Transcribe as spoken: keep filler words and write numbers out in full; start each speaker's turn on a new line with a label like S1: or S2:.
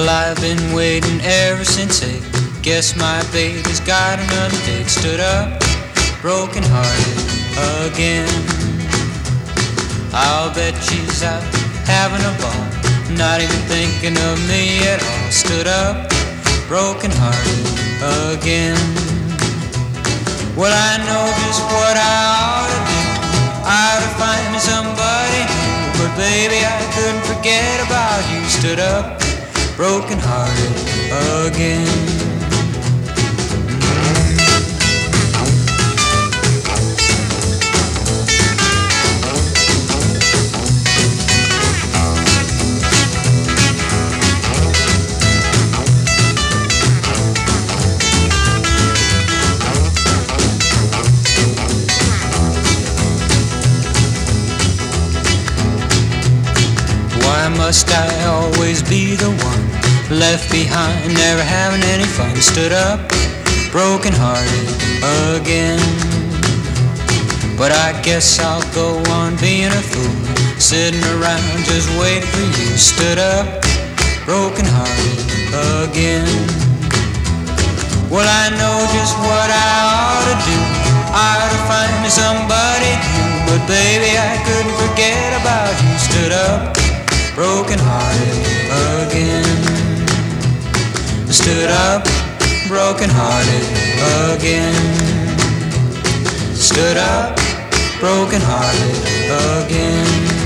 S1: Well, I've been waiting ever since eight. Guess my baby's got another date. Stood up, broken hearted again. I'll bet she's out having a ball, not even thinking of me at all. Stood up, broken hearted again. Well, I know just what I ought to do. I ought to find me somebody new. But baby, I couldn't forget about you. Stood up, broken hearted again. Why must I always be the one left behind, never having any fun? Stood up, broken hearted again. But I guess I'll go on being a fool, sitting around just waiting for you. Stood up, broken hearted again. Well, I know just what I ought to do. I ought to find me somebody new. But baby, I couldn't forget about you. Stood up, broken hearted again. Stood up, broken hearted again. Stood up, broken hearted again.